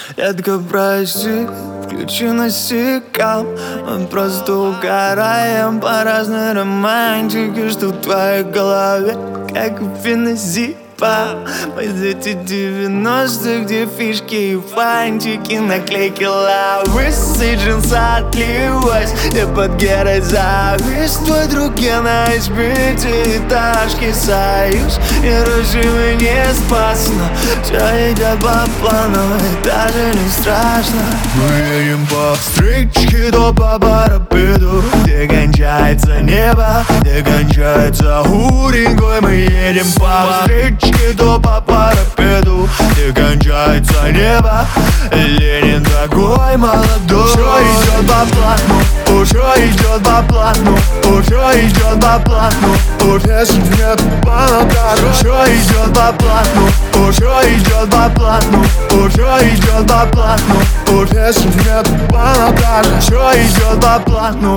Детка, прости, включи насекам. Мы просто угораем по разной романтике, что в твоей голове, как у феназепа. Мы дети 90-х, где фишки и фантики, наклейки лавы, джинсы отлилась, я под герой завис. Твой друг Гена из пятиэтажки союз, нерушимый не спас, но все идет по плану, и даже не страшно. Мы едем по встречке до по парапету, где кончается небо, где кончается Уренгой. Мы едем по встречке до по парапету, где кончается небо. Ленин такой молодой. Все идет по плану, уже идет по плану, уже идет по плану. Уже нет панокажа. Все идет по плану, уже идет по плану, уже идет по плану. Уже нет панокажа. Все идет по плану.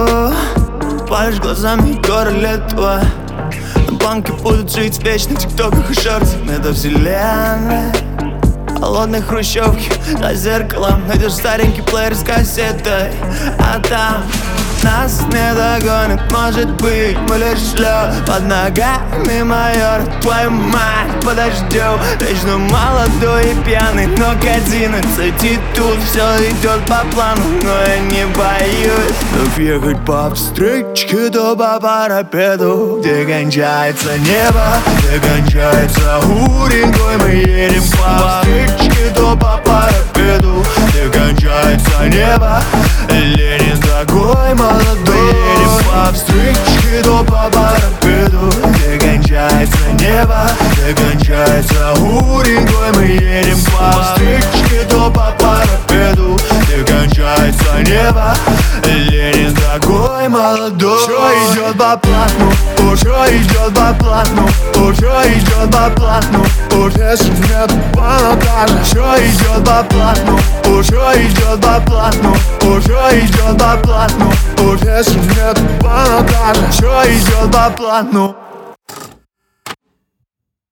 Палишь глазами Королева. На банке будут жить вечно в тиктоках и шортах. Метавселенная, холодной хрущевки за зеркалом. Найдешь старенький плеер с кассетой, а там нас не догонит, может быть. Мы лишь лед под ногами, майор. Твою мать, подождем. Вечно молодой и пьяный, но к 11 и тут все идет по плану. Но я не боюсь вновь ехать по встречке до по парапету, где кончается небо, где кончается Уренгой. Мы едем по встречке до по парапету, где кончается небо. Ленин такой молодой. Едем по встречке до по парапету, где кончается небо, где кончается Уренгой. Мы едем по встречке до по парапету, где кончается небо. Ленин такой молодой. Все идет по плану, уже идет по плану, уже идет по плану. Уже нет панокажа. Все идет по плану, уже идет по плану, уже идет по плану. Уже нет панокажа. Все идет по плану.